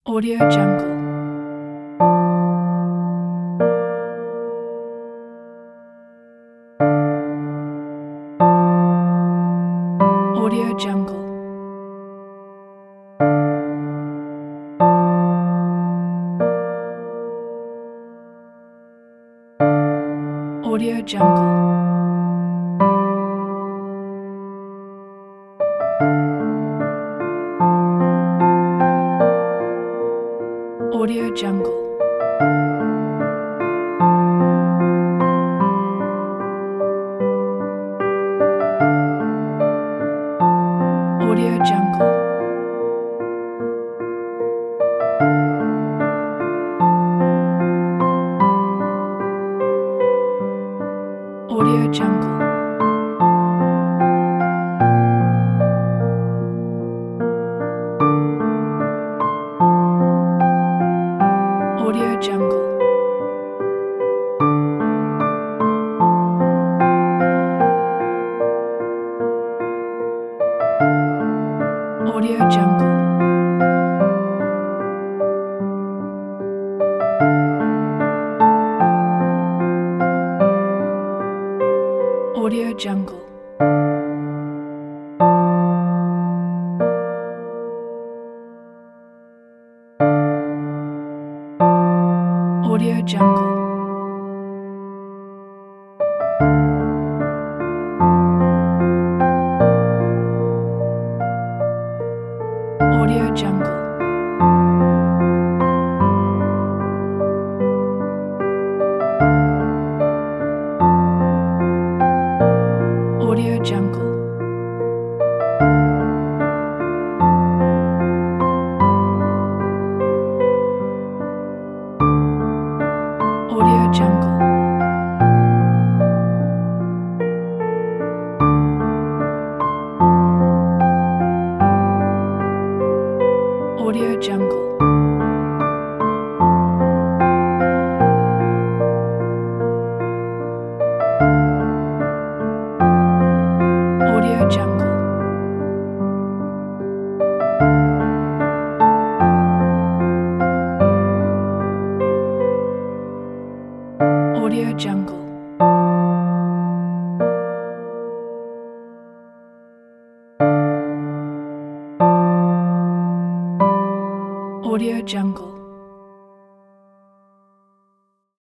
Audio Jungle. Audio Jungle. Audio Jungle. Audio Jungle. Audio Jungle. Audio Jungle. Audio Jungle. Audio Jungle. Audio Jungle. Audio Jungle. Audio Jungle. Audio Jungle. Audio Jungle. Audio Jungle. Audio Jungle. Audio Jungle. Audio Jungle.